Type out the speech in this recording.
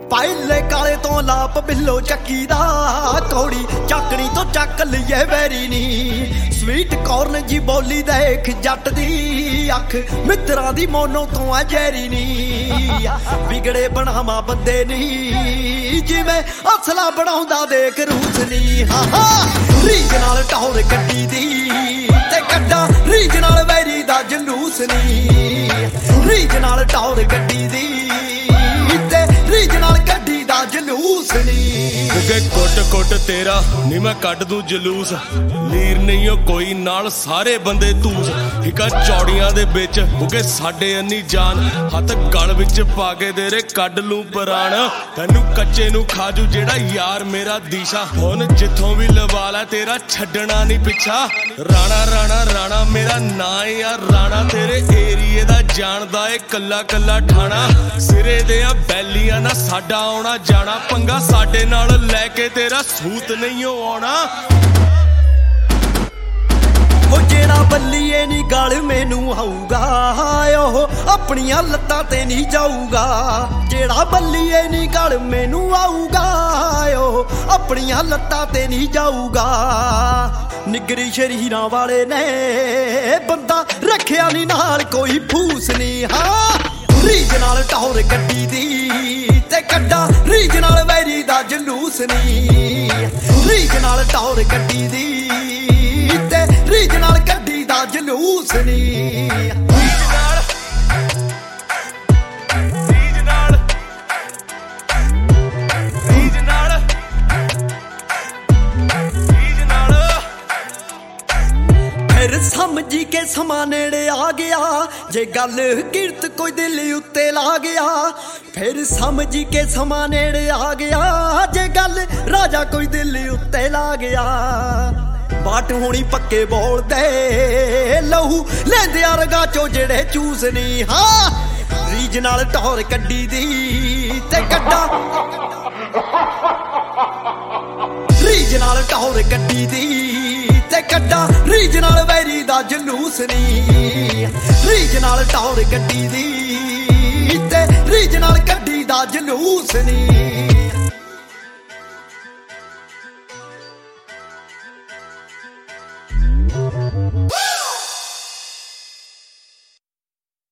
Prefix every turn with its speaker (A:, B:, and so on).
A: ਪਹਿਲੇ ਕਾਲੇ ਤੋਂ ਲਾਪ ਬਿੱਲੋ ਚੱਕੀ ਦਾ ਕੌੜੀ ਚੱਕਣੀ ਤੋਂ ਚੱਕ ਲਈਏ ਵੈਰੀ ਨੀ ਸਵੀਟ ਕਾਰਨ ਜੀ ਬੋਲੀ ਦੇਖ ਜੱਟ ਦੀ ਅੱਖ ਮਿੱਤਰਾਂ ਦੀ ਮੋਨੋ ਤੋਂ ਆ ਜੈਰੀ ਨੀ ਵਿਗੜੇ ਬਣਾਵਾ ਬੰਦੇ ਨੀ ਜਿਵੇਂ ਅਸਲਾ ਬਣਾਉਂਦਾ ਦੇਖ ਰੂਸ ਨੀ ਰੀਜ ਨਾਲ ਟੌਰ ਗੱਡੀ ਦੀ ਤੇ ਕੱਢਾਂ ਰੀਜ ਨਾਲ ਵੈਰੀ ਦਾ ਜਲੂਸ ਨੀ ਰੀਜ ਨਾਲ ਟੌਰ ਗੱਡੀ ਦੀ ਤੇ ਰੀਜ ਨਾਲ ਗੱਡੀ ਦਾ ਜਲੂਸ ਨੀ
B: ਕੁੱਕੇ ਕੁੱਟ ਤੇਰਾ ਨੀ ਮੈਂ ਕੱਢ ਦੂੰ ਜਲੂਸ ਲੀਰ ਨਹੀਂ ਓ ਕੋਈ ਨਾਲ ਸਾਰੇ ਬੰਦੇ ਧੂਸ ਹਿਕਾ ਚੌੜੀਆਂ ਦੇ ਵਿੱਚ ਕੁੱਕੇ ਸਾਡੇ ਅੰਨੀ ਜਾਨ ਹੱਥ ਗਲ ਵਿੱਚ ਪਾ ਕੇ ਤੇਰੇ ਕੱਢ ਲੂੰ ਪ੍ਰਾਣ ਤੈਨੂੰ ਕੱਚੇ ਨੂੰ ਖਾਜੂ ਜਿਹੜਾ ਯਾਰ ਮੇਰਾ ਦੀਸ਼ਾ ਹੁਣ ਜਿੱਥੋਂ ਵੀ ਲਵਾ ਲੈ ਤੇਰਾ ਛੱਡਣਾ ਨਹੀਂ ਪਿੱਛਾ ਰਾਣਾ ਮੇਰਾ ਨਾਂ ਯਾਰ ਰਾਣਾ ਤੇਰੇ ਏਰੀਏ ਦਾ ਜਾਣਦਾ ਏ ਕੱਲਾ ਕੱਲਾ ਠਾਣਾ ਸਿਰੇ ਦੇ ਆ ਬੈਲੀਆਂ ਨਾ ਸਾਡਾ ਆਉਣਾ ਜਾਣਾ ਪੰਗਾ ਸਾਡੇ ਨਾਲ ਲੈ ਕੇ ਤੇਰਾ ਸੂਤ ਨਹੀਂ ਆਉਣਾ
A: ਉਹ ਜਿਹੜਾ ਬੱਲੀਏ ਨੀ ਗਲ ਮੈਨੂੰ ਆਊਗਾ ਉਹ ਆਪਣੀਆਂ ਲੱਤਾਂ ਤੇ ਨਹੀਂ ਜਾਊਗਾ ਜਿਹੜਾ ਬੱਲੀਏ ਨੀ ਗਲ ਮੈਨੂੰ ਆਊਗਾ ਉਹ ਆਪਣੀਆਂ ਲੱਤਾਂ ਤੇ ਨਹੀਂ ਜਾਊਗਾ ਨਿਗਰੀ ਸ਼ਰੀਰਾਂ ਵਾਲੇ ਨੇ ਬੰਦਾ ਰੱਖਿਆ ਨੀ ਨਾਲ ਕੋਈ ਫੂਸ ਨੀ ਰੀਜ ਨਾਲ ਟੌਰ ਗੱਡੀ ਦੀ ਤੇ ਕੱਢਾਂ ਰੀਜ ਨਾਲ ਵੈਰੀ ਦਾ ਜਲੂਸ ਨੀ ਰੀਜ ਨਾਲ ਟੌਰ ਗੱਡੀ ਦੀ ਤੇ ਰੀਜ ਨਾਲ ਗੱਡੀ ਦਾ ਜਲੂਸ ਨੀ ਸਮਝੀ ਕੇ ਸਮਾਂ ਨੇੜੇ ਆ ਗਿਆ ਜੇ ਗੱਲ ਕਿਰਤ ਕੋਈ ਦਿਲ ਉੱਤੇ ਲਾ ਗਿਆ ਫਿਰ ਸਮਝੀ ਕੇ ਸਮਾਂ ਨੇੜੇ ਆ ਗਿਆ ਜੇ ਗੱਲ ਰਾਜਾ ਕੋਈ ਦਿਲ ਉੱਤੇ ਲਾ ਗਿਆ ਬਾਟ ਹੋਣੀ ਪੱਕੇ ਬੋਲਦੇ ਲਹੂ ਲੈਂਦੇ ਆ ਰਗਾ ਚੋਂ ਜਿਹੜੇ ਚੂਸ ਨੀ ਰੀਜ ਨਾਲ ਟੌਰ ਕੱਢੀ ਦੀ ਤੇ ਕੱਢਾਂ ਰੀਜ ਨਾਲ ਟੌਰ ਗੱਡੀ ਦੀ ਤੇ ਕੱਢਾਂ ਰੀਜ ਨਾਲ ਵੈਰੀ ਦਾ ਜਲੂਸ ਨੀ ਰੀਜ ਨਾਲ ਟੌਰ ਗੱਡੀ ਦੀ ਤੇ ਰੀਜ ਨਾਲ ਗੱਡੀ ਦਾ ਜਲੂਸ ਨੀ